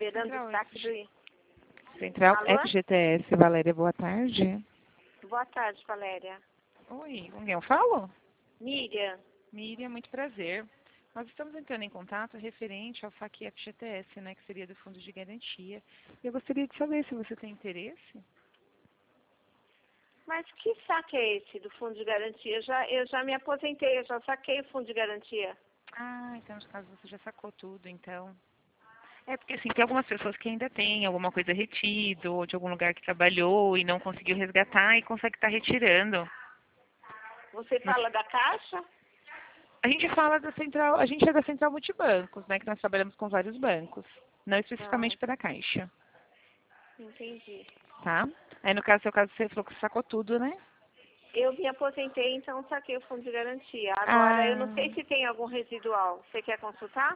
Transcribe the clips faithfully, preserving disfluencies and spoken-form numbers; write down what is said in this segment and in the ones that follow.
esperando Central, o saque do... Central Alô? F G T S, Valéria, boa tarde. Boa tarde, Valéria. Oi, com quem eu falo? Miriam. Miriam, muito prazer. Nós estamos entrando em contato referente ao saque F G T S, né, que seria do Fundo de Garantia. Eu gostaria de saber se você tem interesse. Mas que saque é esse do fundo de garantia? Eu já, eu já me aposentei, eu já saquei o fundo de garantia. Ah, então, no caso, você já sacou tudo, então. É porque, assim, tem algumas pessoas que ainda têm alguma coisa retido, ou de algum lugar que trabalhou e não conseguiu resgatar e consegue estar retirando. Você fala da Caixa? A gente fala da central, a gente é da Central Multibancos, né, que nós trabalhamos com vários bancos, não Ah, especificamente para a Caixa, entendi. tá? Aí, no caso, seu caso, você falou que sacou tudo, né? Eu me aposentei, então saquei o fundo de garantia. Agora, eu não Ah, sei se tem algum residual. Você quer consultar?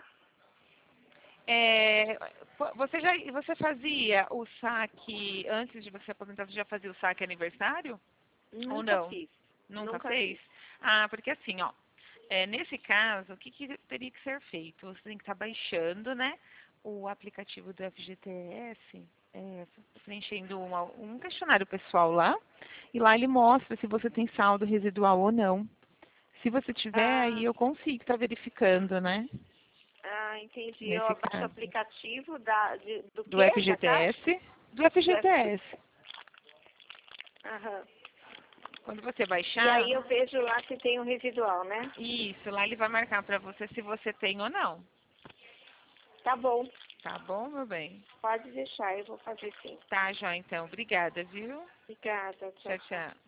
é, você já você fazia o saque, antes de você aposentar, você já fazia o saque aniversário? Ou Nunca não? fiz. Nunca Nunca fez? fiz. Ah, porque assim, ó, é, nesse caso, o que, que teria que ser feito? Você tem que estar baixando, né, o aplicativo do F G T S, é, preenchendo uma- um questionário pessoal lá, e lá ele mostra se você tem saldo residual ou não. Se você tiver, Ah, aí eu consigo estar verificando, né, ah entendi. Eu nesse abaixo o caso. aplicativo da, de- do Do quê? Da Caixa? F G T S, do Do F G. F G T S. Aham. Quando você E baixar, aí eu vejo lá se tem um residual, né? isso, lá ele vai marcar para você se você tem ou não. Tá bom. Tá bom, meu bem? Pode deixar, eu vou fazer sim. Tá, já então. Obrigada, viu? Obrigada. Tchau, Tchau, tchau. tchau.